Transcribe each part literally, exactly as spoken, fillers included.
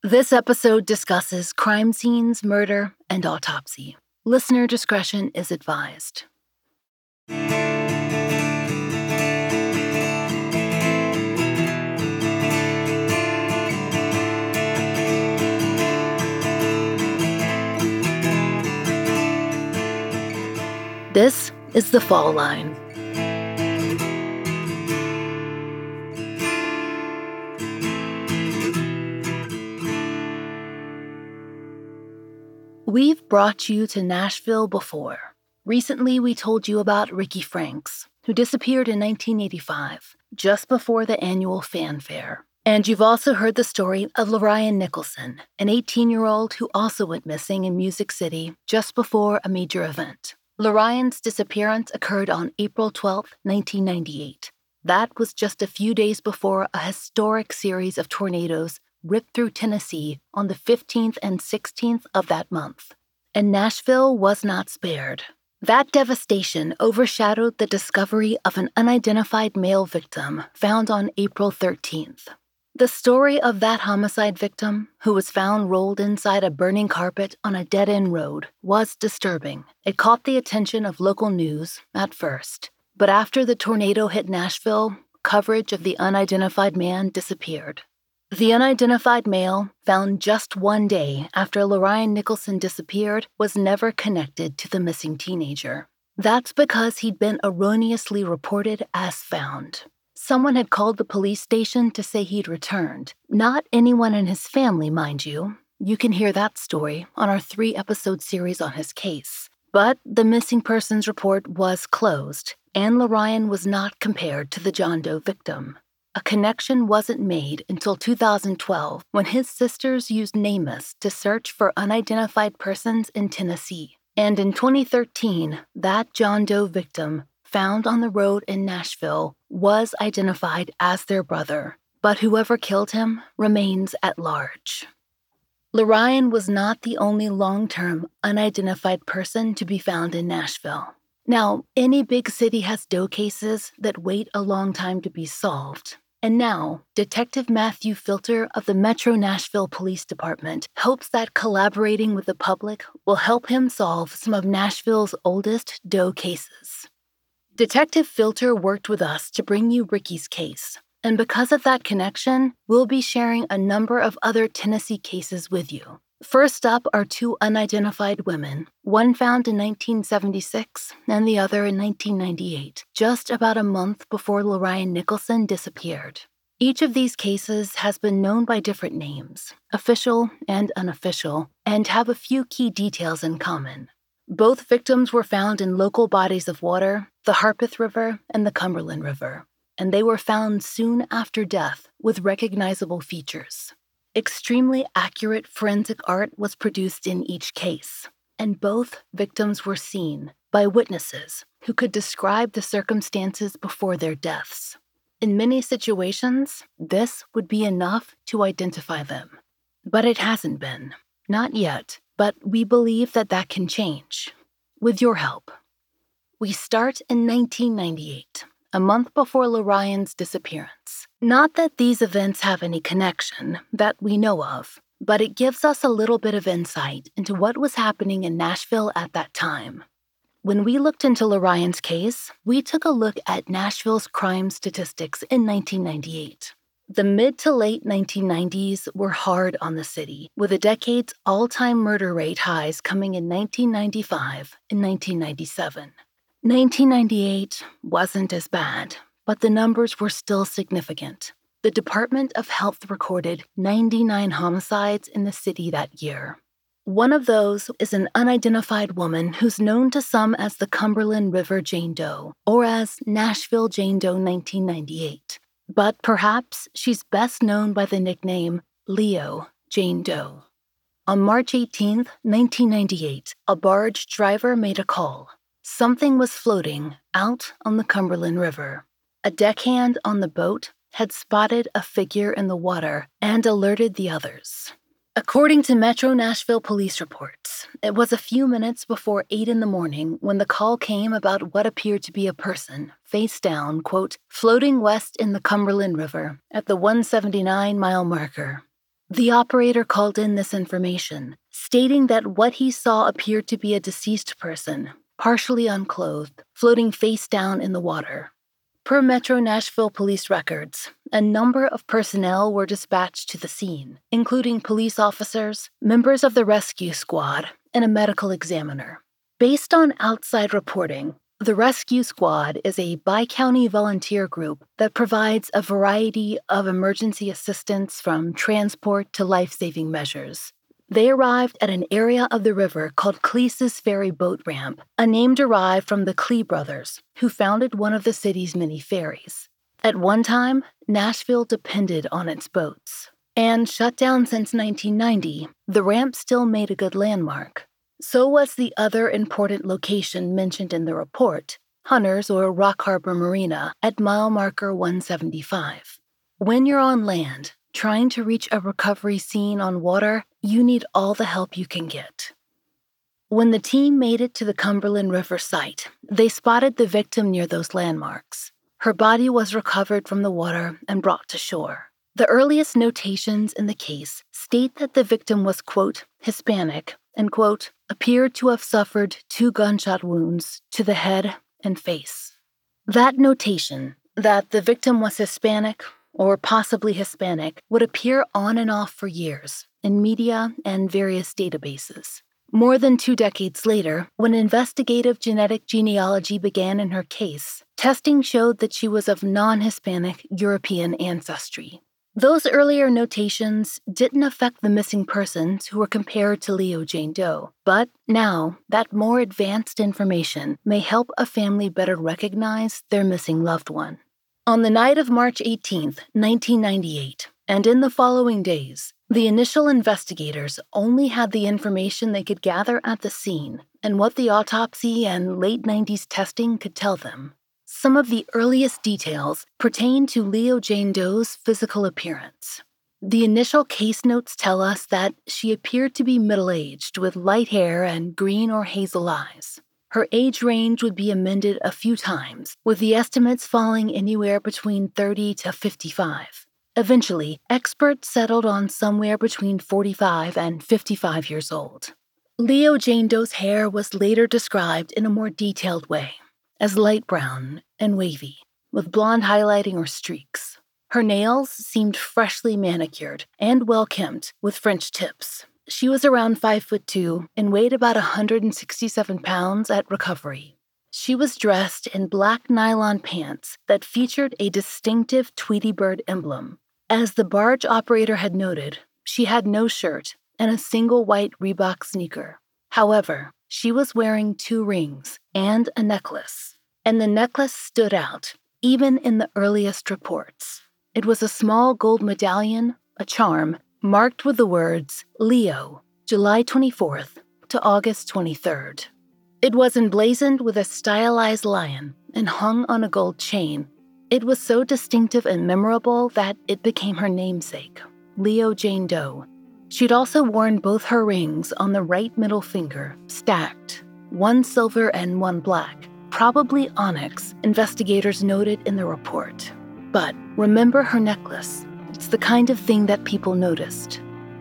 This episode discusses crime scenes, murder, and autopsy. Listener discretion is advised. This is The Fall Line. We've brought you to Nashville before. Recently, we told you about Ricky Franks, who disappeared in nineteen eighty-five, just before the annual fanfare. And you've also heard the story of Lorien Nicholson, an eighteen-year-old who also went missing in Music City just before a major event. Lorien's disappearance occurred on April twelfth, nineteen ninety-eight. That was just a few days before a historic series of tornadoes ripped through Tennessee on the fifteenth and sixteenth of that month. And Nashville was not spared. That devastation overshadowed the discovery of an unidentified male victim found on April thirteenth. The story of that homicide victim, who was found rolled inside a burning carpet on a dead-end road, was disturbing. It caught the attention of local news at first. But after the tornado hit Nashville, coverage of the unidentified man disappeared. The unidentified male, found just one day after Lorien Nicholson disappeared, was never connected to the missing teenager. That's because he'd been erroneously reported as found. Someone had called the police station to say he'd returned. Not anyone in his family, mind you. You can hear that story on our three-episode series on his case. But the missing persons report was closed, and Lorien was not compared to the John Doe victim. A connection wasn't made until two thousand twelve when his sisters used NamUs to search for unidentified persons in Tennessee. And in twenty thirteen, that John Doe victim found on the road in Nashville was identified as their brother, but whoever killed him remains at large. Lorien was not the only long-term unidentified person to be found in Nashville. Now, any big city has Doe cases that wait a long time to be solved. And now, Detective Matthew Filter of the Metro Nashville Police Department hopes that collaborating with the public will help him solve some of Nashville's oldest Doe cases. Detective Filter worked with us to bring you Ricky's case, and because of that connection, we'll be sharing a number of other Tennessee cases with you. First up are two unidentified women, one found in nineteen seventy-six and the other in nineteen ninety-eight, just about a month before Lorien Nicholson disappeared. Each of these cases has been known by different names, official and unofficial, and have a few key details in common. Both victims were found in local bodies of water, the Harpeth River and the Cumberland River, and they were found soon after death with recognizable features. Extremely accurate forensic art was produced in each case, and both victims were seen by witnesses who could describe the circumstances before their deaths. In many situations, this would be enough to identify them. But it hasn't been. Not yet, but we believe that that can change. With your help. We start in nineteen ninety-eight. A month before Lorien's disappearance. Not that these events have any connection that we know of, but it gives us a little bit of insight into what was happening in Nashville at that time. When we looked into Lorien's case, we took a look at Nashville's crime statistics in nineteen ninety-eight. The mid to late nineteen nineties were hard on the city, with the decade's all-time murder rate highs coming in nineteen ninety-five and nineteen ninety-seven. nineteen ninety-eight wasn't as bad, but the numbers were still significant. The Department of Health recorded ninety-nine homicides in the city that year. One of those is an unidentified woman who's known to some as the Cumberland River Jane Doe, or as Nashville Jane Doe nineteen ninety-eight. But perhaps she's best known by the nickname Leo Jane Doe. On March eighteenth, nineteen ninety-eight, a barge driver made a call. Something was floating out on the Cumberland River. A deckhand on the boat had spotted a figure in the water and alerted the others. According to Metro Nashville police reports, it was a few minutes before eight in the morning when the call came about what appeared to be a person, face down, quote, floating west in the Cumberland River at the one seventy-nine mile marker. The operator called in this information, stating that what he saw appeared to be a deceased person, partially unclothed, floating face down in the water. Per Metro Nashville police records, a number of personnel were dispatched to the scene, including police officers, members of the rescue squad, and a medical examiner. Based on outside reporting, the rescue squad is a bi-county volunteer group that provides a variety of emergency assistance from transport to life-saving measures. They arrived at an area of the river called Cleese's Ferry Boat Ramp, a name derived from the Clee brothers, who founded one of the city's many ferries. At one time, Nashville depended on its boats. And shut down since nineteen ninety, the ramp still made a good landmark. So was the other important location mentioned in the report, Hunter's or Rock Harbor Marina at mile marker one seventy-five. When you're on land, trying to reach a recovery scene on water, you need all the help you can get. When the team made it to the Cumberland River site, they spotted the victim near those landmarks. Her body was recovered from the water and brought to shore. The earliest notations in the case state that the victim was, quote, Hispanic, and, quote, appeared to have suffered two gunshot wounds to the head and face. That notation, that the victim was Hispanic or possibly Hispanic, would appear on and off for years in media and various databases. More than two decades later, when investigative genetic genealogy began in her case, testing showed that she was of non-Hispanic European ancestry. Those earlier notations didn't affect the missing persons who were compared to Leo Jane Doe, but now that more advanced information may help a family better recognize their missing loved one. On the night of March eighteenth, nineteen ninety-eight, and in the following days, the initial investigators only had the information they could gather at the scene and what the autopsy and late nineties testing could tell them. Some of the earliest details pertain to Leo Jane Doe's physical appearance. The initial case notes tell us that she appeared to be middle-aged with light hair and green or hazel eyes. Her age range would be amended a few times, with the estimates falling anywhere between thirty to fifty-five. Eventually, experts settled on somewhere between forty-five and fifty-five years old. Leo Jane Doe's hair was later described in a more detailed way, as light brown and wavy, with blonde highlighting or streaks. Her nails seemed freshly manicured and well-kempt with French tips. She was around five foot two and weighed about one hundred sixty-seven pounds at recovery. She was dressed in black nylon pants that featured a distinctive Tweety Bird emblem. As the barge operator had noted, she had no shirt and a single white Reebok sneaker. However, she was wearing two rings and a necklace, and the necklace stood out, even in the earliest reports. It was a small gold medallion, a charm, marked with the words, Leo, July twenty-fourth to August twenty-third. It was emblazoned with a stylized lion and hung on a gold chain. It was so distinctive and memorable that it became her namesake, Leo Jane Doe. She'd also worn both her rings on the right middle finger, stacked, one silver and one black, probably onyx, investigators noted in the report. But remember her necklace. It's the kind of thing that people noticed.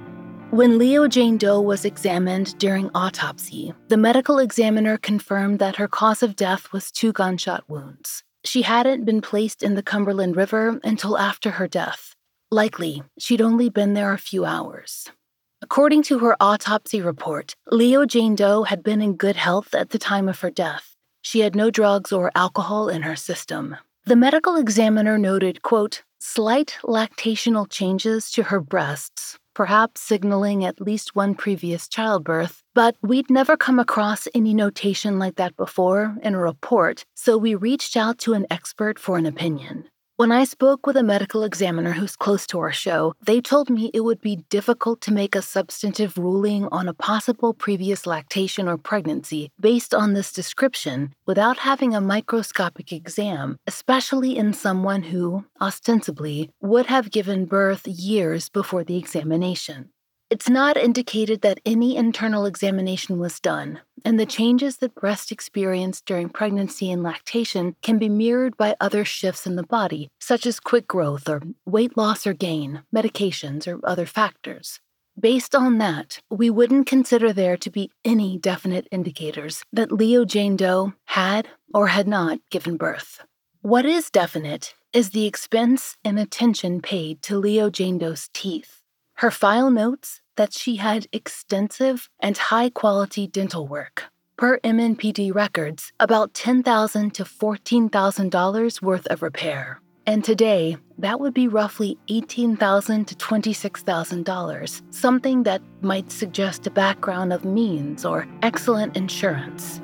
When Leo Jane Doe was examined during autopsy, the medical examiner confirmed that her cause of death was two gunshot wounds. She hadn't been placed in the Cumberland River until after her death. Likely, she'd only been there a few hours. According to her autopsy report, Leo Jane Doe had been in good health at the time of her death. She had no drugs or alcohol in her system. The medical examiner noted, quote, slight lactational changes to her breasts, perhaps signaling at least one previous childbirth, but we'd never come across any notation like that before in a report, so we reached out to an expert for an opinion. When I spoke with a medical examiner who's close to our show, they told me it would be difficult to make a substantive ruling on a possible previous lactation or pregnancy based on this description without having a microscopic exam, especially in someone who, ostensibly, would have given birth years before the examination. It's not indicated that any internal examination was done, and the changes that breast experienced during pregnancy and lactation can be mirrored by other shifts in the body, such as quick growth or weight loss or gain, medications, or other factors. Based on that, we wouldn't consider there to be any definite indicators that Leo Jane Doe had or had not given birth. What is definite is the expense and attention paid to Leo Jane Doe's teeth. Her file notes that she had extensive and high-quality dental work. Per M N P D records, about ten thousand dollars to fourteen thousand dollars worth of repair. And today, that would be roughly eighteen thousand dollars to twenty-six thousand dollars, something that might suggest a background of means or excellent insurance.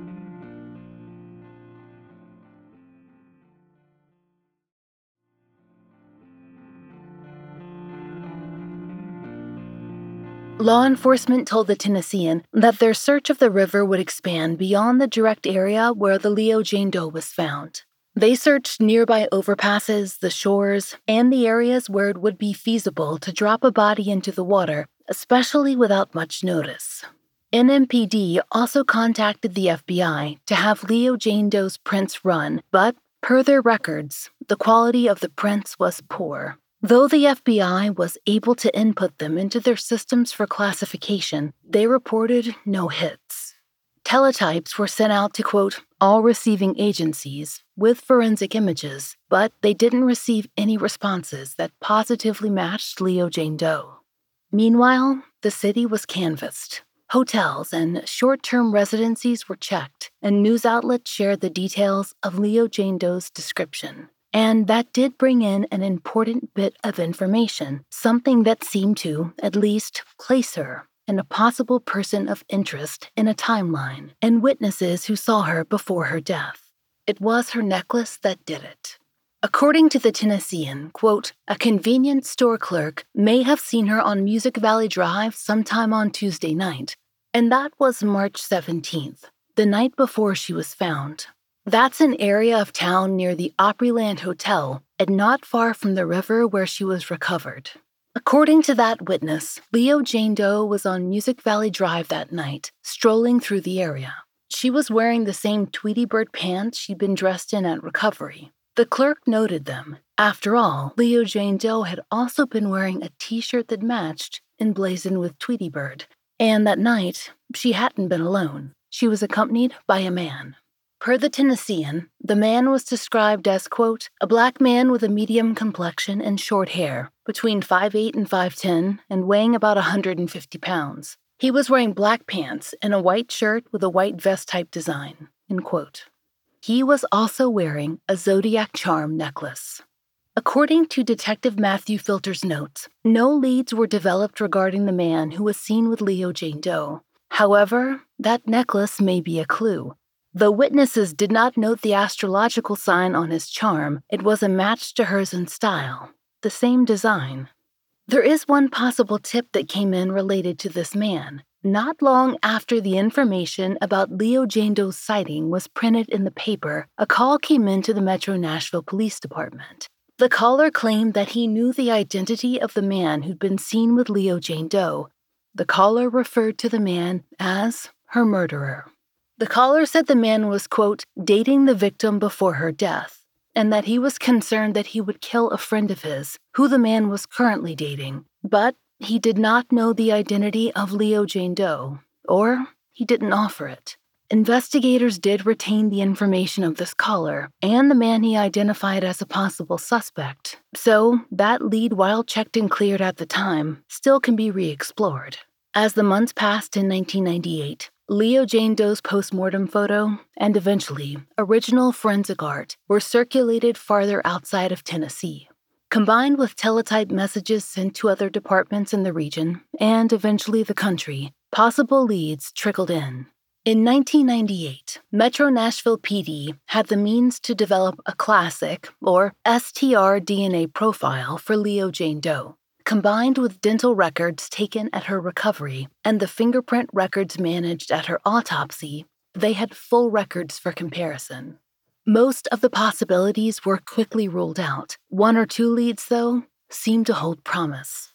Law enforcement told the Tennessean that their search of the river would expand beyond the direct area where the Leo Jane Doe was found. They searched nearby overpasses, the shores, and the areas where it would be feasible to drop a body into the water, especially without much notice. N M P D also contacted the F B I to have Leo Jane Doe's prints run, but per their records, the quality of the prints was poor. Though the F B I was able to input them into their systems for classification, they reported no hits. Teletypes were sent out to, quote, all receiving agencies with forensic images, but they didn't receive any responses that positively matched Leo Jane Doe. Meanwhile, the city was canvassed. Hotels and short-term residencies were checked, and news outlets shared the details of Leo Jane Doe's description. And that did bring in an important bit of information, something that seemed to, at least, place her and a possible person of interest in a timeline, and witnesses who saw her before her death. It was her necklace that did it. According to the Tennessean, quote, a convenience store clerk may have seen her on Music Valley Drive sometime on Tuesday night, and that was March seventeenth, the night before she was found. That's an area of town near the Opryland Hotel and not far from the river where she was recovered. According to that witness, Leo Jane Doe was on Music Valley Drive that night, strolling through the area. She was wearing the same Tweety Bird pants she'd been dressed in at recovery. The clerk noted them. After all, Leo Jane Doe had also been wearing a t-shirt that matched, emblazoned with Tweety Bird. And that night, she hadn't been alone. She was accompanied by a man. Per the Tennessean, the man was described as, quote, a black man with a medium complexion and short hair, between five foot eight and five foot ten, and weighing about one hundred fifty pounds. He was wearing black pants and a white shirt with a white vest-type design, end quote. He was also wearing a zodiac charm necklace. According to Detective Matthew Filter's notes, no leads were developed regarding the man who was seen with Leo Jane Doe. However, that necklace may be a clue. Though witnesses did not note the astrological sign on his charm, it was a match to hers in style, the same design. There is one possible tip that came in related to this man. Not long after the information about Leo Jane Doe's sighting was printed in the paper, a call came in to the Metro Nashville Police Department. The caller claimed that he knew the identity of the man who'd been seen with Leo Jane Doe. The caller referred to the man as her murderer. The caller said the man was, quote, dating the victim before her death, and that he was concerned that he would kill a friend of his, who the man was currently dating, but he did not know the identity of Leo Jane Doe, or he didn't offer it. Investigators did retain the information of this caller and the man he identified as a possible suspect, so that lead, while checked and cleared at the time, still can be re-explored. As the months passed in nineteen ninety-eight, Leo Jane Doe's postmortem photo, and eventually original forensic art, were circulated farther outside of Tennessee. Combined with teletype messages sent to other departments in the region, and eventually the country, possible leads trickled in. In nineteen ninety-eight, Metro Nashville P D had the means to develop a classic, or S T R D N A profile for Leo Jane Doe. Combined with dental records taken at her recovery and the fingerprint records managed at her autopsy, they had full records for comparison. Most of the possibilities were quickly ruled out. One or two leads, though, seemed to hold promise.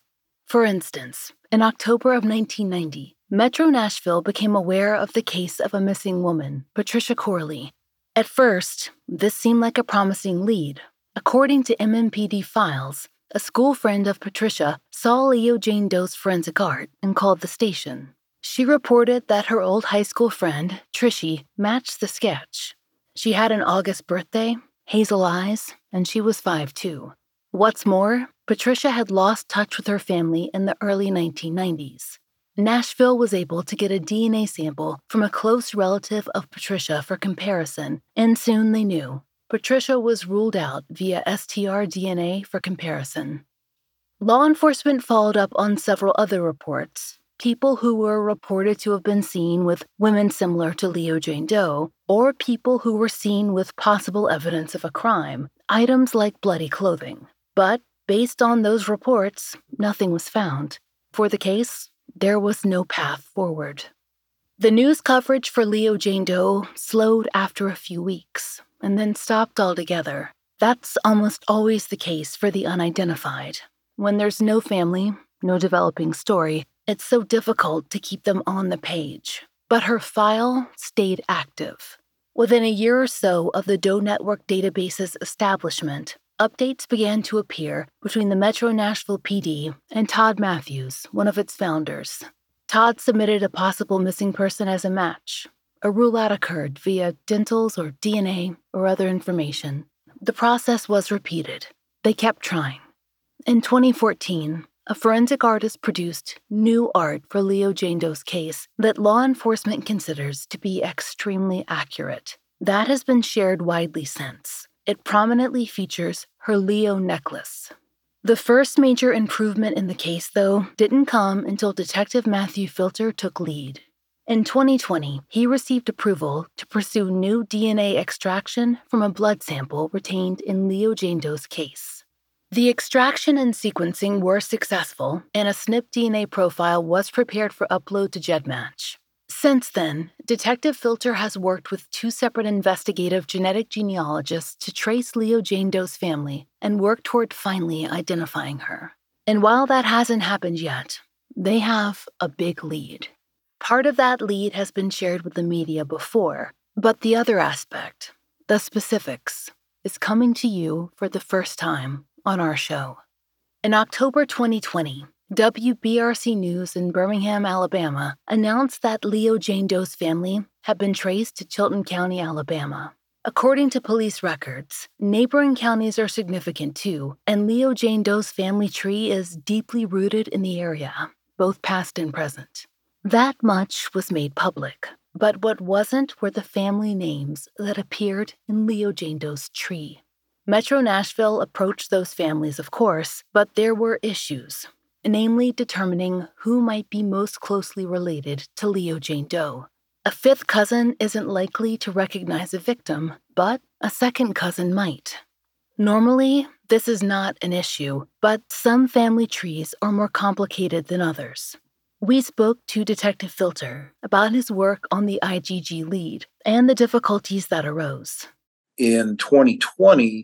For instance, in October of nineteen ninety, Metro Nashville became aware of the case of a missing woman, Patricia Corley. At first, this seemed like a promising lead. According to M M P D files, a school friend of Patricia saw Leo Jane Doe's forensic art and called the station. She reported that her old high school friend, Trishie, matched the sketch. She had an August birthday, hazel eyes, and she was five two. What's more, Patricia had lost touch with her family in the early nineteen nineties. Nashville was able to get a D N A sample from a close relative of Patricia for comparison, and soon they knew. Patricia was ruled out via S T R D N A for comparison. Law enforcement followed up on several other reports. People who were reported to have been seen with women similar to Leo Jane Doe, or people who were seen with possible evidence of a crime, items like bloody clothing. But based on those reports, nothing was found. For the case, there was no path forward. The news coverage for Leo Jane Doe slowed after a few weeks, and then stopped altogether. That's almost always the case for the unidentified. When there's no family, no developing story, it's so difficult to keep them on the page. But her file stayed active. Within a year or so of the Doe Network database's establishment, updates began to appear between the Metro Nashville P D and Todd Matthews, one of its founders. Todd submitted a possible missing person as a match. A rule-out occurred via dentals or D N A or other information. The process was repeated. They kept trying. In twenty fourteen, a forensic artist produced new art for Leo Jane Doe's case that law enforcement considers to be extremely accurate. That has been shared widely since. It prominently features her Leo necklace. The first major improvement in the case, though, didn't come until Detective Matthew Filter took lead. In twenty twenty, he received approval to pursue new D N A extraction from a blood sample retained in Leo Jane Doe's case. The extraction and sequencing were successful, and a S N P D N A profile was prepared for upload to GEDmatch. Since then, Detective Filter has worked with two separate investigative genetic genealogists to trace Leo Jane Doe's family and work toward finally identifying her. And while that hasn't happened yet, they have a big lead. Part of that lead has been shared with the media before, but the other aspect, the specifics, is coming to you for the first time on our show. In October twenty twenty, W B R C News in Birmingham, Alabama, announced that Leo Jane Doe's family had been traced to Chilton County, Alabama. According to police records, neighboring counties are significant too, and Leo Jane Doe's family tree is deeply rooted in the area, both past and present. That much was made public, but what wasn't were the family names that appeared in Leo Jane Doe's tree. Metro Nashville approached those families, of course, but there were issues, namely determining who might be most closely related to Leo Jane Doe. A fifth cousin isn't likely to recognize a victim, but a second cousin might. Normally, this is not an issue, but some family trees are more complicated than others. We spoke to Detective Filter about his work on the I G G lead and the difficulties that arose. In twenty twenty,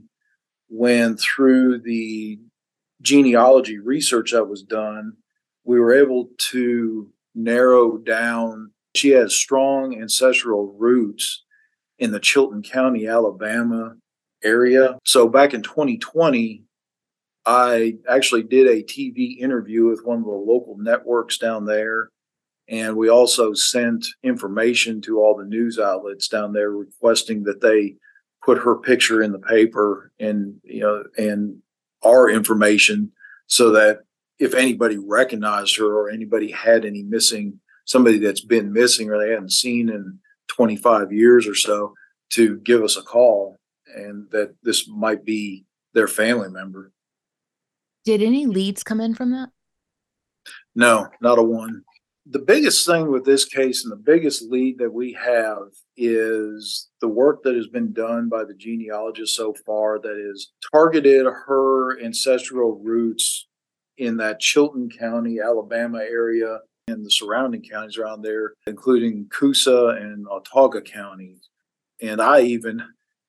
when through the genealogy research that was done, we were able to narrow down. She has strong ancestral roots in the Chilton County, Alabama area. So back in twenty twenty, I actually did a T V interview with one of the local networks down there. And we also sent information to all the news outlets down there requesting that they put her picture in the paper and, you know, and our information so that if anybody recognized her or anybody had any missing, somebody that's been missing or they hadn't seen in twenty-five years or so, to give us a call and that this might be their family member. Did any leads come in from that? No, not a one. The biggest thing with this case and the biggest lead that we have is the work that has been done by the genealogist so far that has targeted her ancestral roots in that Chilton County, Alabama area and the surrounding counties around there, including Coosa and Autauga counties. And I even,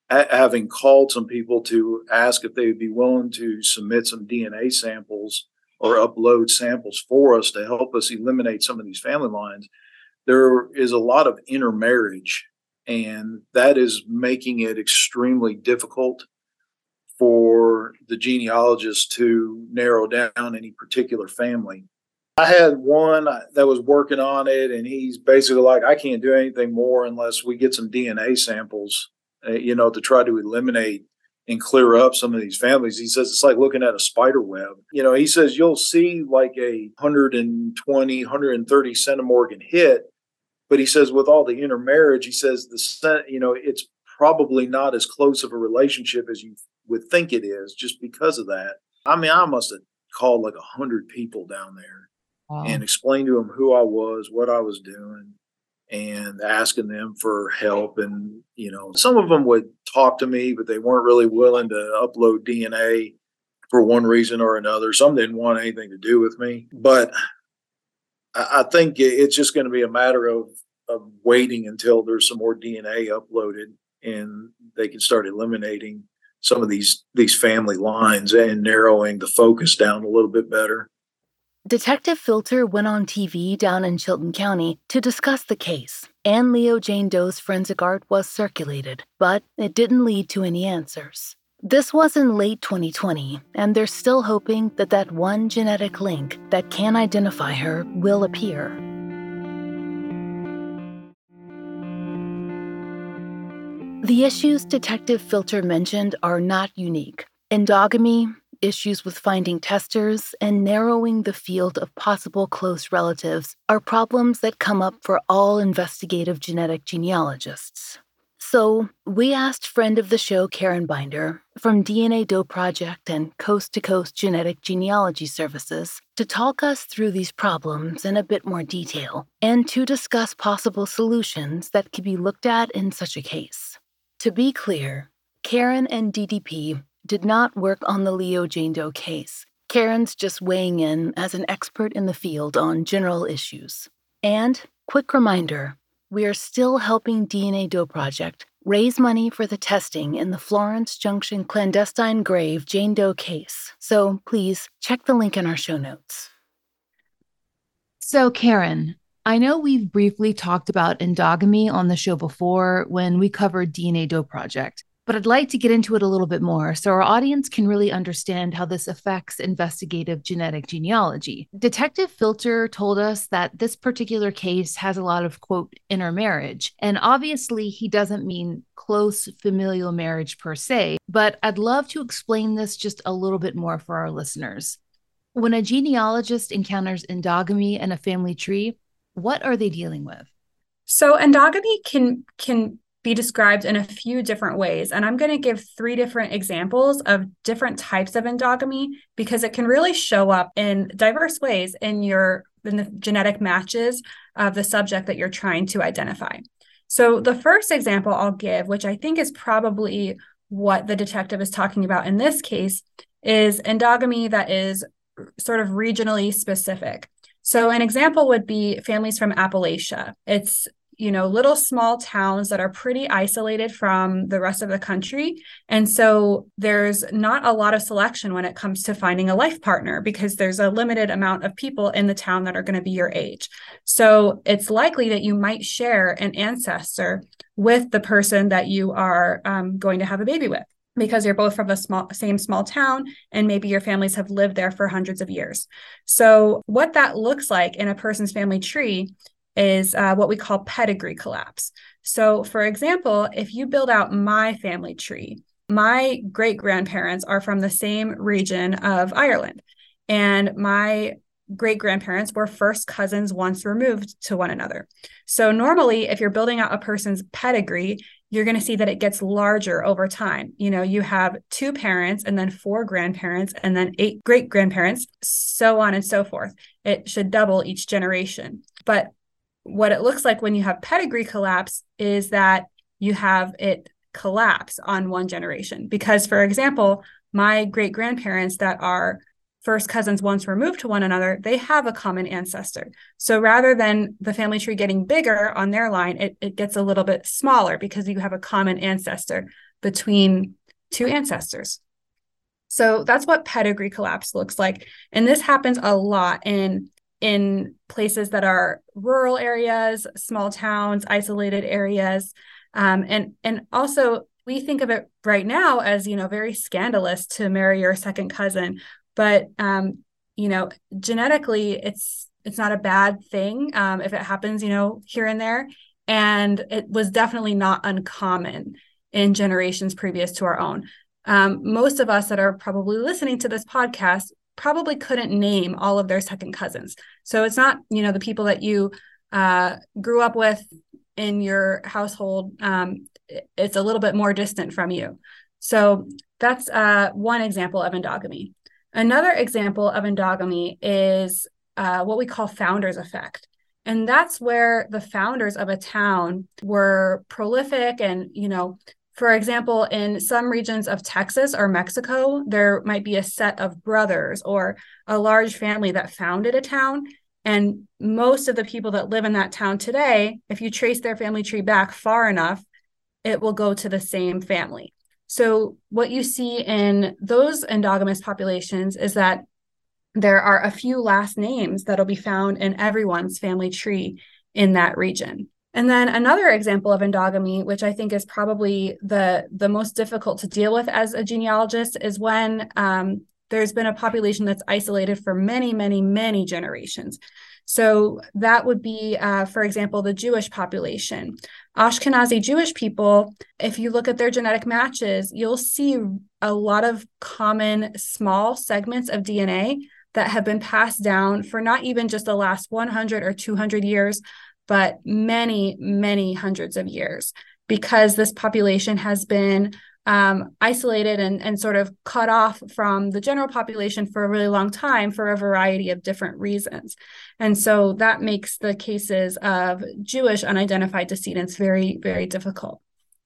having called some people to ask if they would be willing to submit some D N A samples or upload samples for us to help us eliminate some of these family lines, there is a lot of intermarriage, and that is making it extremely difficult for the genealogist to narrow down any particular family. I had one that was working on it, and he's basically like, I can't do anything more unless we get some D N A samples, uh, you know, to try to eliminate and clear up some of these families. He says it's like looking at a spider web. You know, he says you'll see like a one hundred twenty, one hundred thirty centimorgan hit, but he says with all the intermarriage, he says the, you know, it's probably not as close of a relationship as you would think it is just because of that. I mean, I must have called like a hundred people down there. Wow. And explained to them who I was, what I was doing, and asking them for help. And, you know, some of them would talk to me, but they weren't really willing to upload D N A for one reason or another. Some didn't want anything to do with me. But I think it's just going to be a matter of, of waiting until there's some more D N A uploaded and they can start eliminating some of these, these family lines and narrowing the focus down a little bit better. Detective Filter went on T V down in Chilton County to discuss the case, and Leo Jane Doe's forensic art was circulated, but it didn't lead to any answers. This was in late twenty twenty, and they're still hoping that that one genetic link that can identify her will appear. The issues Detective Filter mentioned are not unique. Endogamy, issues with finding testers, and narrowing the field of possible close relatives are problems that come up for all investigative genetic genealogists. So, we asked friend of the show Karen Binder from D N A Doe Project and Coast to Coast Genetic Genealogy Services to talk us through these problems in a bit more detail and to discuss possible solutions that could be looked at in such a case. To be clear, Karen and D D P did not work on the Leo Jane Doe case. Karen's just weighing in as an expert in the field on general issues. And, quick reminder, we are still helping D N A Doe Project raise money for the testing in the Florence Junction clandestine grave Jane Doe case. So please check the link in our show notes. So Karen, I know we've briefly talked about endogamy on the show before when we covered D N A Doe Project. But I'd like to get into it a little bit more so our audience can really understand how this affects investigative genetic genealogy. Detective Filter told us that this particular case has a lot of, quote, intermarriage. And obviously, he doesn't mean close familial marriage per se, but I'd love to explain this just a little bit more for our listeners. When a genealogist encounters endogamy in a family tree, what are they dealing with? So endogamy can can be described in a few different ways. And I'm going to give three different examples of different types of endogamy because it can really show up in diverse ways in your in the genetic matches of the subject that you're trying to identify. So the first example I'll give, which I think is probably what the detective is talking about in this case, is endogamy that is sort of regionally specific. So an example would be families from Appalachia. It's you know, little small towns that are pretty isolated from the rest of the country. And so there's not a lot of selection when it comes to finding a life partner because there's a limited amount of people in the town that are going to be your age. So it's likely that you might share an ancestor with the person that you are um, going to have a baby with because you're both from the small, same small town and maybe your families have lived there for hundreds of years. So what that looks like in a person's family tree is uh, what we call pedigree collapse. So for example, if you build out my family tree, my great-grandparents are from the same region of Ireland, and my great-grandparents were first cousins once removed to one another. So normally, if you're building out a person's pedigree, you're going to see that it gets larger over time. You know, you have two parents and then four grandparents and then eight great-grandparents, so on and so forth. It should double each generation. But what it looks like when you have pedigree collapse is that you have it collapse on one generation. Because, for example, my great-grandparents that are first cousins once removed to one another, they have a common ancestor. So rather than the family tree getting bigger on their line, it, it gets a little bit smaller because you have a common ancestor between two ancestors. So that's what pedigree collapse looks like. And this happens a lot in, in places that are rural areas, small towns, isolated areas. Um, and, and also we think of it right now as, you know, very scandalous to marry your second cousin, but, um, you know, genetically it's, it's not a bad thing um, if it happens, you know, here and there. And it was definitely not uncommon in generations previous to our own. Um, most of us that are probably listening to this podcast probably couldn't name all of their second cousins. So it's not, you know, the people that you uh, grew up with in your household. Um, it's a little bit more distant from you. So that's uh, one example of endogamy. Another example of endogamy is uh, what we call founders effect. And that's where the founders of a town were prolific and, you know, for example, in some regions of Texas or Mexico, there might be a set of brothers or a large family that founded a town. And most of the people that live in that town today, if you trace their family tree back far enough, it will go to the same family. So what you see in those endogamous populations is that there are a few last names that'll be found in everyone's family tree in that region. And then another example of endogamy, which I think is probably the, the most difficult to deal with as a genealogist, is when um, there's been a population that's isolated for many, many, many generations. So that would be, uh, for example, the Jewish population. Ashkenazi Jewish people, if you look at their genetic matches, you'll see a lot of common small segments of D N A that have been passed down for not even just the last one hundred or two hundred years, but many, many hundreds of years, because this population has been um, isolated and, and sort of cut off from the general population for a really long time for a variety of different reasons. And so that makes the cases of Jewish unidentified decedents very, very difficult.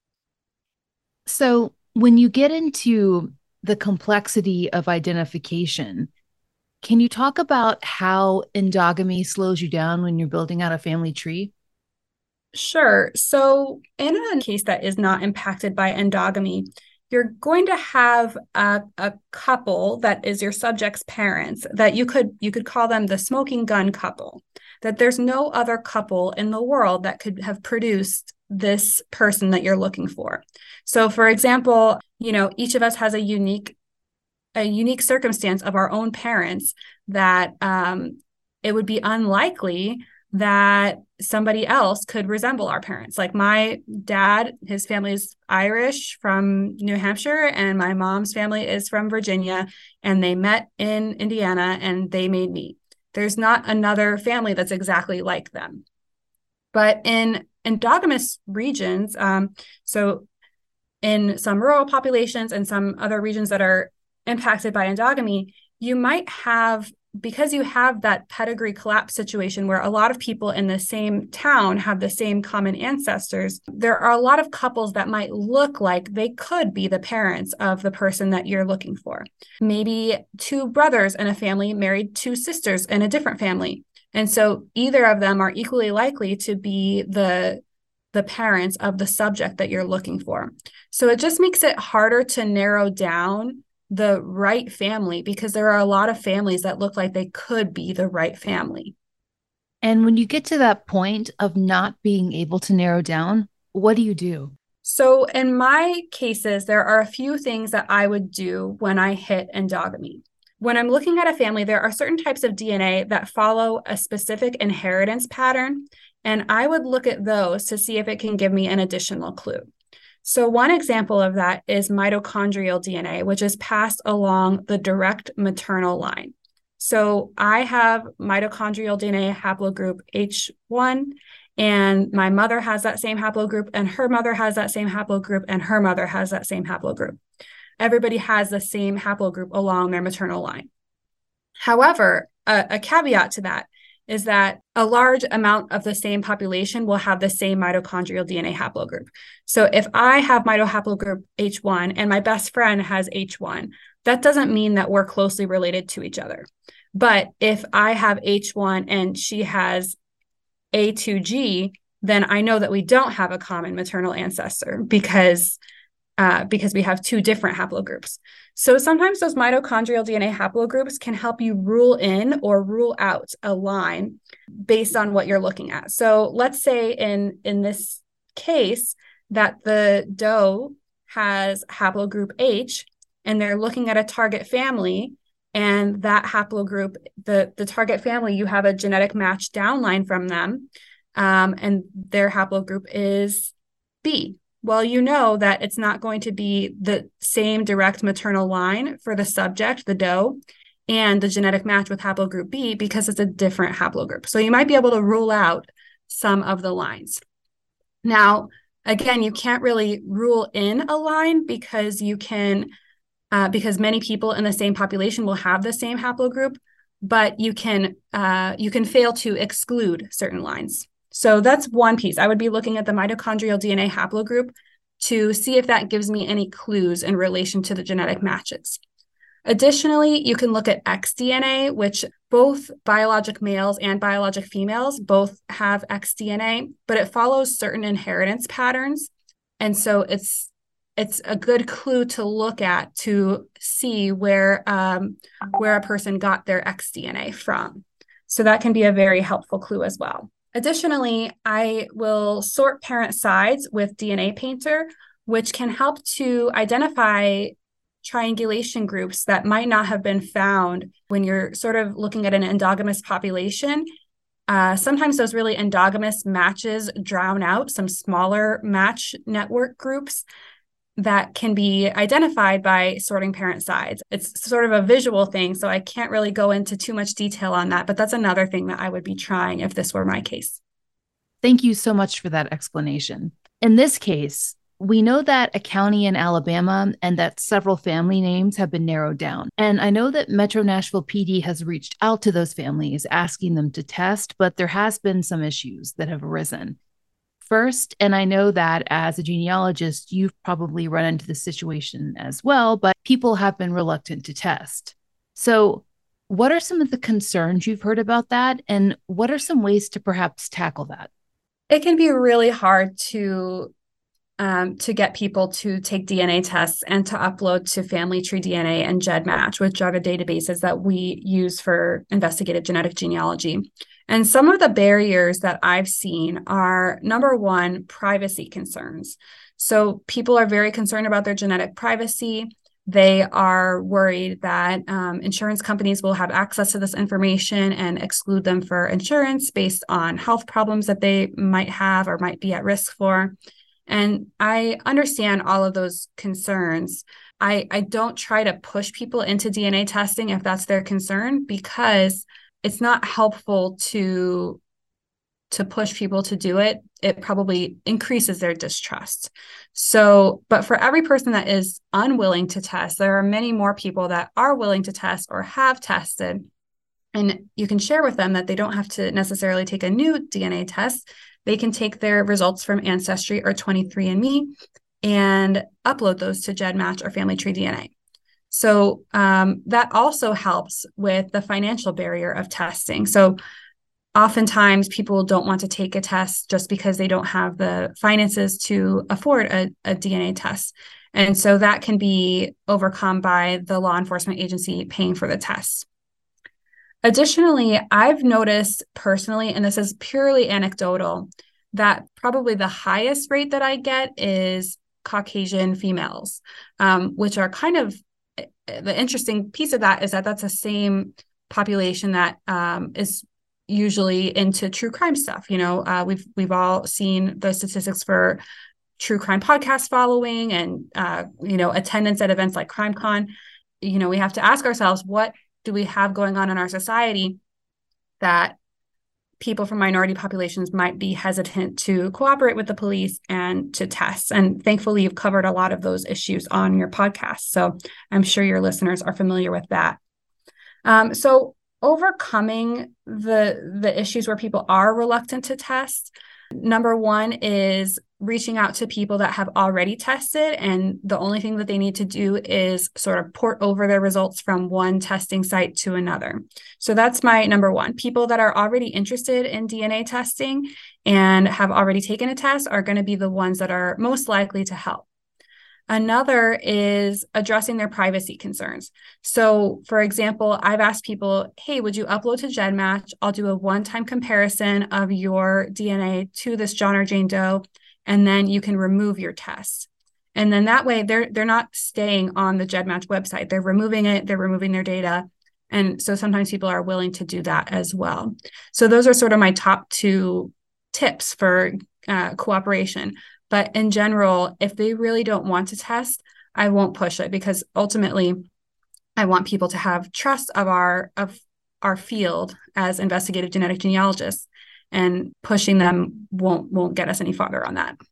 So when you get into the complexity of identification, can you talk about how endogamy slows you down when you're building out a family tree? Sure. So in a case that is not impacted by endogamy, you're going to have a, a couple that is your subject's parents that you could you could call them the smoking gun couple, that there's no other couple in the world that could have produced this person that you're looking for. So for example, you know, each of us has a unique a unique circumstance of our own parents that um, it would be unlikely that somebody else could resemble our parents. Like my dad, his family is Irish from New Hampshire, and my mom's family is from Virginia, and they met in Indiana and they made me. There's not another family that's exactly like them. But in endogamous regions, um, so in some rural populations and some other regions that are impacted by endogamy, you might have, because you have that pedigree collapse situation where a lot of people in the same town have the same common ancestors, there are a lot of couples that might look like they could be the parents of the person that you're looking for. Maybe two brothers in a family married two sisters in a different family. And so either of them are equally likely to be the the parents of the subject that you're looking for. So it just makes it harder to narrow down the right family, because there are a lot of families that look like they could be the right family. And when you get to that point of not being able to narrow down, what do you do? So in my cases, there are a few things that I would do when I hit endogamy. When I'm looking at a family, there are certain types of D N A that follow a specific inheritance pattern, and I would look at those to see if it can give me an additional clue. So one example of that is mitochondrial D N A, which is passed along the direct maternal line. So I have mitochondrial D N A haplogroup H one, and my mother has that same haplogroup, and her mother has that same haplogroup, and her mother has that same haplogroup. Everybody has the same haplogroup along their maternal line. However, a, a caveat to that is that a large amount of the same population will have the same mitochondrial D N A haplogroup. So if I have mitohaplogroup H one and my best friend has H one, that doesn't mean that we're closely related to each other. But if I have H one and she has A two G, then I know that we don't have a common maternal ancestor, because uh, because we have two different haplogroups. So sometimes those mitochondrial D N A haplogroups can help you rule in or rule out a line based on what you're looking at. So let's say in, in this case that the doe has haplogroup H, and they're looking at a target family, and that haplogroup, the, the target family, you have a genetic match downline from them, um, and their haplogroup is B. Well, you know that it's not going to be the same direct maternal line for the subject, the doe, and the genetic match with haplogroup B because it's a different haplogroup. So you might be able to rule out some of the lines. Now, again, you can't really rule in a line because you can, uh, because many people in the same population will have the same haplogroup, but you can, uh, you can fail to exclude certain lines. So that's one piece. I would be looking at the mitochondrial D N A haplogroup to see if that gives me any clues in relation to the genetic matches. Additionally, you can look at X D N A, which both biologic males and biologic females both have X D N A, but it follows certain inheritance patterns. And so it's it's a good clue to look at to see where, um, where a person got their X D N A from. So that can be a very helpful clue as well. Additionally, I will sort parent sides with D N A Painter, which can help to identify triangulation groups that might not have been found when you're sort of looking at an endogamous population. Uh, sometimes those really endogamous matches drown out some smaller match network groups that can be identified by sorting parent sides. It's sort of a visual thing, so I can't really go into too much detail on that, but that's another thing that I would be trying if this were my case. Thank you so much for that explanation. In this case, we know that a county in Alabama and that several family names have been narrowed down. And I know that Metro Nashville P D has reached out to those families asking them to test, but there has been some issues that have arisen. First, and I know that as a genealogist, you've probably run into this situation as well, but people have been reluctant to test. So what are some of the concerns you've heard about that? And what are some ways to perhaps tackle that? It can be really hard to um, to get people to take D N A tests and to upload to Family Tree D N A and GEDmatch, which are the databases that we use for investigative genetic genealogy. And some of the barriers that I've seen are, number one, privacy concerns. So people are very concerned about their genetic privacy. They are worried that um, insurance companies will have access to this information and exclude them for insurance based on health problems that they might have or might be at risk for. And I understand all of those concerns. I, I don't try to push people into D N A testing if that's their concern, because it's not helpful to, to push people to do it. It probably increases their distrust. So, but for every person that is unwilling to test, there are many more people that are willing to test or have tested. And you can share with them that they don't have to necessarily take a new D N A test. They can take their results from Ancestry or twenty-three and me and upload those to GEDmatch or Family Tree D N A. So um, that also helps with the financial barrier of testing. So oftentimes people don't want to take a test just because they don't have the finances to afford a, a D N A test. And so that can be overcome by the law enforcement agency paying for the tests. Additionally, I've noticed personally, and this is purely anecdotal, that probably the highest rate that I get is Caucasian females, um, which are kind of, the interesting piece of that is that that's the same population that um, is usually into true crime stuff. You know, uh, we've we've all seen the statistics for true crime podcast following and, uh, you know, attendance at events like CrimeCon. You know, we have to ask ourselves, what do we have going on in our society that people from minority populations might be hesitant to cooperate with the police and to test? And thankfully, you've covered a lot of those issues on your podcast. So I'm sure your listeners are familiar with that. Um, so overcoming the, the issues where people are reluctant to test, number one is reaching out to people that have already tested, and the only thing that they need to do is sort of port over their results from one testing site to another. So that's my number one. People that are already interested in D N A testing and have already taken a test are going to be the ones that are most likely to help. Another is addressing their privacy concerns. So, for example, I've asked people, hey, would you upload to GEDmatch? I'll do a one-time comparison of your D N A to this John or Jane Doe, and then you can remove your test. And then that way, they're they're not staying on the GEDmatch website. They're removing it. They're removing their data. And so sometimes people are willing to do that as well. So those are sort of my top two tips for uh, cooperation. But in general, if they really don't want to test, I won't push it, because ultimately I want people to have trust of our of our field as investigative genetic genealogists, and pushing them won't won't get us any farther on that.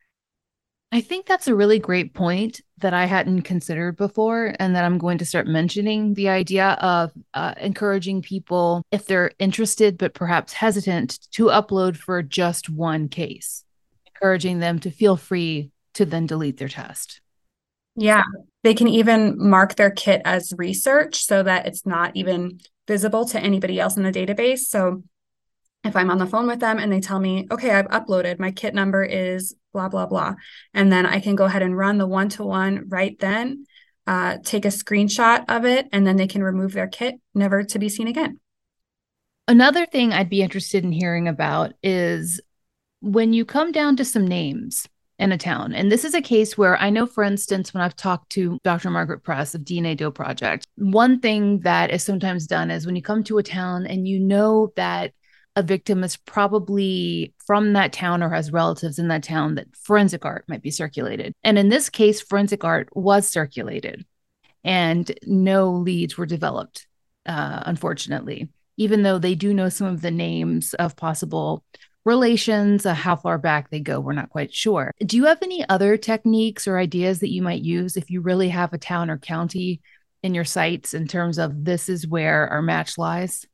I think that's a really great point that I hadn't considered before, and that I'm going to start mentioning, the idea of uh, encouraging people, if they're interested but perhaps hesitant, to upload for just one case, encouraging them to feel free to then delete their test. Yeah, they can even mark their kit as research so that it's not even visible to anybody else in the database. So if I'm on the phone with them and they tell me, okay, I've uploaded, my kit number is blah, blah, blah, and then I can go ahead and run the one-to-one right then, uh, take a screenshot of it, and then they can remove their kit, never to be seen again. Another thing I'd be interested in hearing about is when you come down to some names in a town, and this is a case where I know, for instance, when I've talked to Doctor Margaret Press of D N A Doe Project, one thing that is sometimes done is when you come to a town and you know that a victim is probably from that town or has relatives in that town, that forensic art might be circulated. And in this case, forensic art was circulated and no leads were developed, uh, unfortunately, even though they do know some of the names of possible relations, uh, how far back they go, we're not quite sure. Do you have any other techniques or ideas that you might use if you really have a town or county in your sights in terms of this is where our match lies?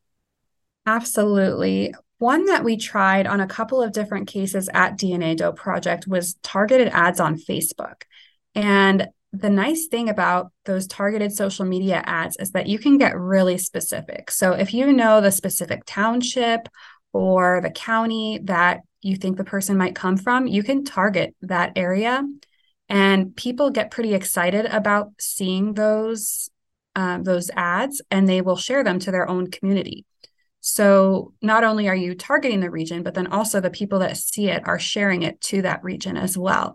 Absolutely. One that we tried on a couple of different cases at D N A Doe Project was targeted ads on Facebook. And the nice thing about those targeted social media ads is that you can get really specific. So if you know the specific township or the county that you think the person might come from, you can target that area. And people get pretty excited about seeing those, um, those ads, and they will share them to their own community. So not only are you targeting the region, but then also the people that see it are sharing it to that region as well.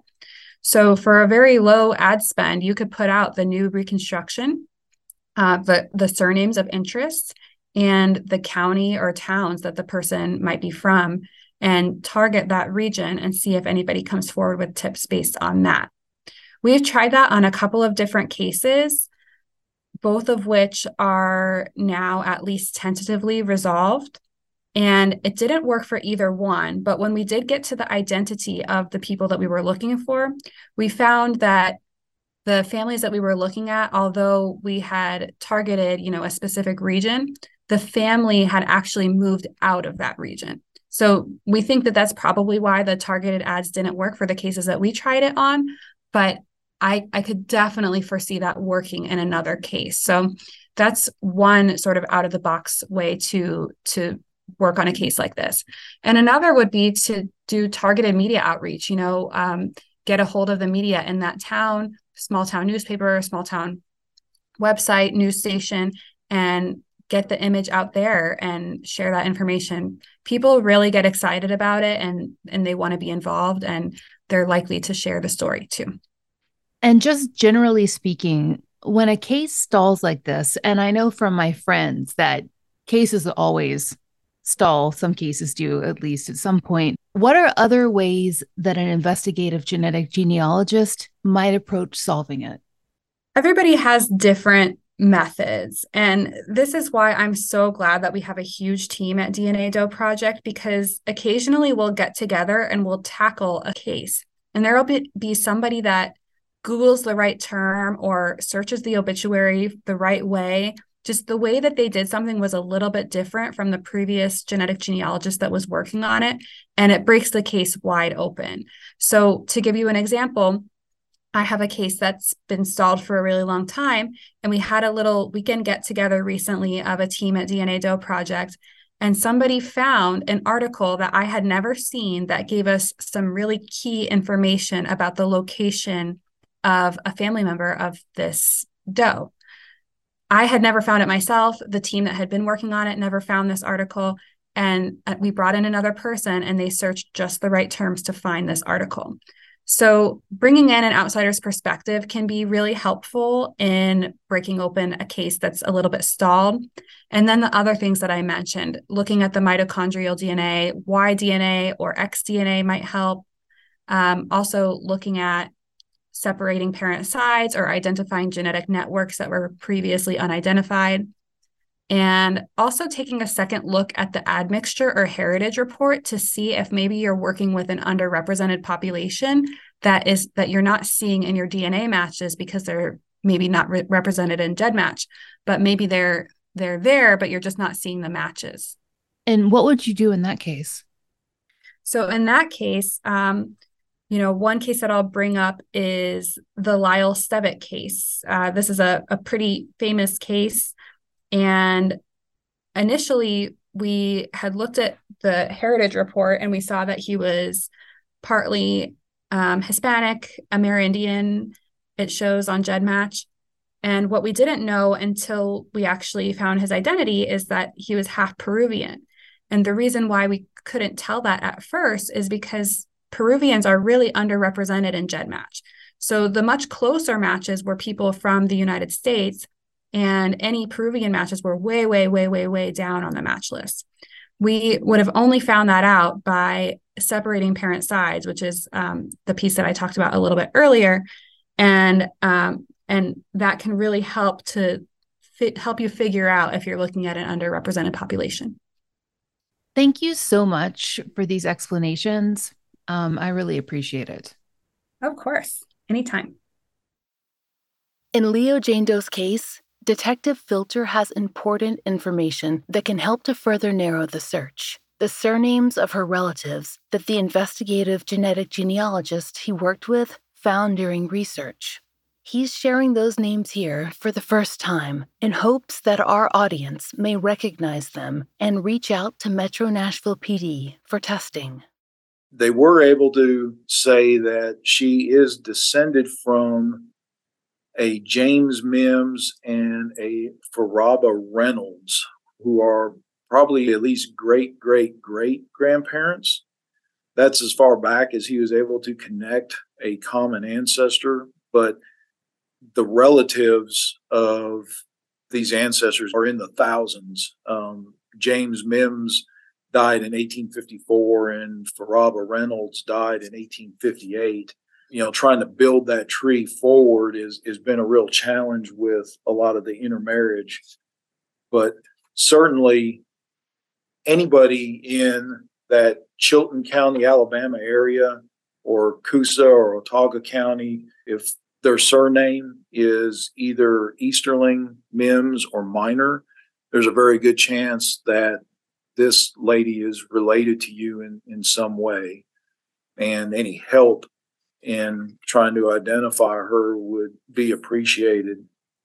So for a very low ad spend, you could put out the new reconstruction, uh, the, the surnames of interest, and the county or towns that the person might be from, and target that region and see if anybody comes forward with tips based on that. We've tried that on a couple of different cases, both of which are now at least tentatively resolved. And it didn't work for either one. But when we did get to the identity of the people that we were looking for, we found that the families that we were looking at, although we had targeted, you know, a specific region, the family had actually moved out of that region. So we think that that's probably why the targeted ads didn't work for the cases that we tried it on. But I, I could definitely foresee that working in another case. So that's one sort of out of the box way to, to work on a case like this. And another would be to do targeted media outreach, you know, um, get a hold of the media in that town, small town newspaper, small town website, news station, and get the image out there and share that information. People really get excited about it, and, and they want to be involved, and they're likely to share the story too. And just generally speaking, when a case stalls like this, and I know from my friends that cases always stall, some cases do at least at some point, what are other ways that an investigative genetic genealogist might approach solving it? Everybody has different methods. And this is why I'm so glad that we have a huge team at D N A Doe Project, because occasionally we'll get together and we'll tackle a case. And there will be, be somebody that Googles the right term or searches the obituary the right way. Just the way that they did something was a little bit different from the previous genetic genealogist that was working on it, and it breaks the case wide open. So to give you an example, I have a case that's been stalled for a really long time, and we had a little weekend get together recently of a team at D N A Doe Project, and somebody found an article that I had never seen that gave us some really key information about the location of a family member of this doe. I had never found it myself. The team that had been working on it never found this article. And we brought in another person and they searched just the right terms to find this article. So bringing in an outsider's perspective can be really helpful in breaking open a case that's a little bit stalled. And then the other things that I mentioned, looking at the mitochondrial D N A, Y D N A or X D N A might help. Um, also looking at separating parent sides or identifying genetic networks that were previously unidentified. And also taking a second look at the admixture or heritage report to see if maybe you're working with an underrepresented population that is that you're not seeing in your D N A matches because they're maybe not re- represented in GEDmatch, but maybe they're they're there, but you're just not seeing the matches. And what would you do in that case? So in that case, um, you know, one case that I'll bring up is the Lyle Stevick case. Uh, this is a, a pretty famous case. And initially, we had looked at the heritage report and we saw that he was partly um, Hispanic, Amerindian. It shows on GEDmatch. And what we didn't know until we actually found his identity is that he was half Peruvian. And the reason why we couldn't tell that at first is because Peruvians are really underrepresented in GEDmatch. So the much closer matches were people from the United States, and any Peruvian matches were way, way, way, way, way down on the match list. We would have only found that out by separating parent sides, which is um, the piece that I talked about a little bit earlier. And um, and that can really help to fit, help you figure out if you're looking at an underrepresented population. Thank you so much for these explanations. Um, I really appreciate it. Of course. Anytime. In Leo Jane Doe's case, Detective Filter has important information that can help to further narrow the search. The surnames of her relatives that the investigative genetic genealogist he worked with found during research. He's sharing those names here for the first time in hopes that our audience may recognize them and reach out to Metro Nashville P D for testing. They were able to say that she is descended from a James Mims and a Faraba Reynolds, who are probably at least great, great, great grandparents. That's as far back as he was able to connect a common ancestor. But the relatives of these ancestors are in the thousands. Um, James Mims died in eighteen fifty-four and Faraba Reynolds died in eighteen fifty-eight. You know, trying to build that tree forward is has been a real challenge with a lot of the intermarriage. But certainly anybody in that Chilton County, Alabama area or Coosa or Autauga County, if their surname is either Easterling, Mims, or Minor, there's a very good chance that this lady is related to you in, in some way. And any help in trying to identify her would be appreciated.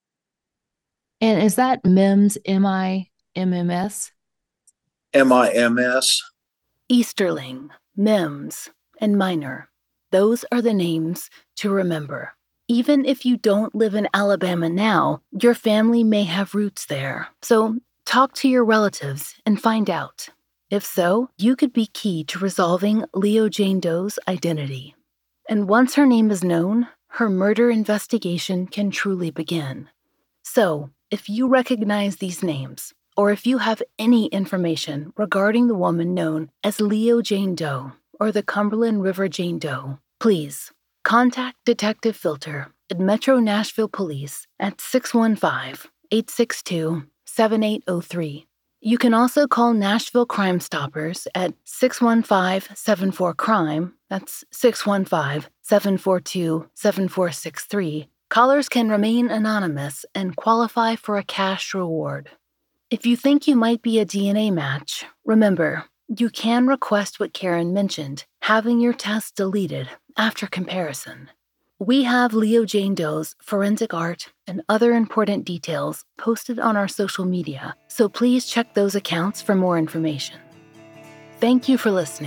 And is that Mims, M I M M S? M I M S. Easterling, Mims, and Minor. Those are the names to remember. Even if you don't live in Alabama now, your family may have roots there. So talk to your relatives and find out. If so, you could be key to resolving Leo Jane Doe's identity. And once her name is known, her murder investigation can truly begin. So, if you recognize these names, or if you have any information regarding the woman known as Leo Jane Doe or the Cumberland River Jane Doe, please contact Detective Filter at Metro Nashville Police at six one five, eight six two, seven eight zero three. You can also call Nashville Crime Stoppers at six one five, seven four, crime. That's six one five, seven four two, seven four six three. Callers can remain anonymous and qualify for a cash reward. If you think you might be a D N A match, remember, you can request what Karen mentioned, having your test deleted after comparison. We have Leo Jane Doe's forensic art and other important details posted on our social media, so please check those accounts for more information. Thank you for listening,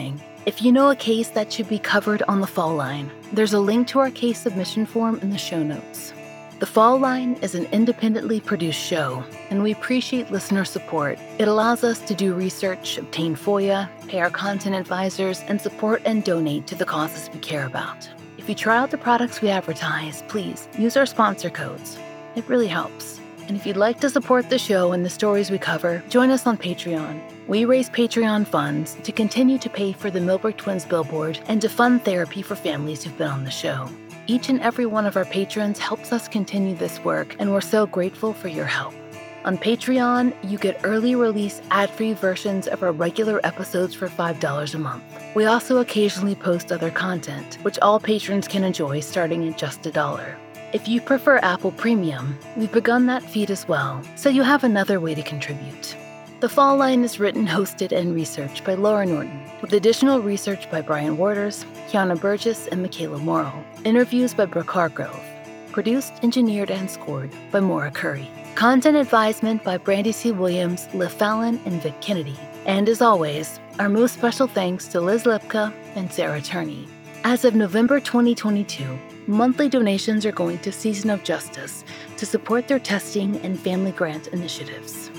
If you know a case that should be covered on The Fall Line, there's a link to our case submission form in the show notes. The Fall Line is an independently produced show, and we appreciate listener support. It allows us to do research, obtain F O I A, pay our content advisors, and support and donate to the causes we care about. If you try out the products we advertise, please use our sponsor codes. It really helps. And if you'd like to support the show and the stories we cover, join us on Patreon. We raise Patreon funds to continue to pay for the Millbrook Twins billboard and to fund therapy for families who've been on the show. Each and every one of our patrons helps us continue this work, and we're so grateful for your help. On Patreon, you get early release ad-free versions of our regular episodes for five dollars a month. We also occasionally post other content, which all patrons can enjoy starting at just a dollar. If you prefer Apple Premium, we've begun that feed as well, so you have another way to contribute. The Fall Line is written, hosted, and researched by Laura Norton, with additional research by Brian Waters, Kiana Burgess, and Michaela Morrill. Interviews by Brooke Hargrove. Produced, engineered, and scored by Maura Curry. Content advisement by Brandy C. Williams, Liv Fallon, and Vic Kennedy. And as always, our most special thanks to Liz Lipka and Sarah Turney. As of November twenty twenty-two, monthly donations are going to Season of Justice to support their testing and family grant initiatives.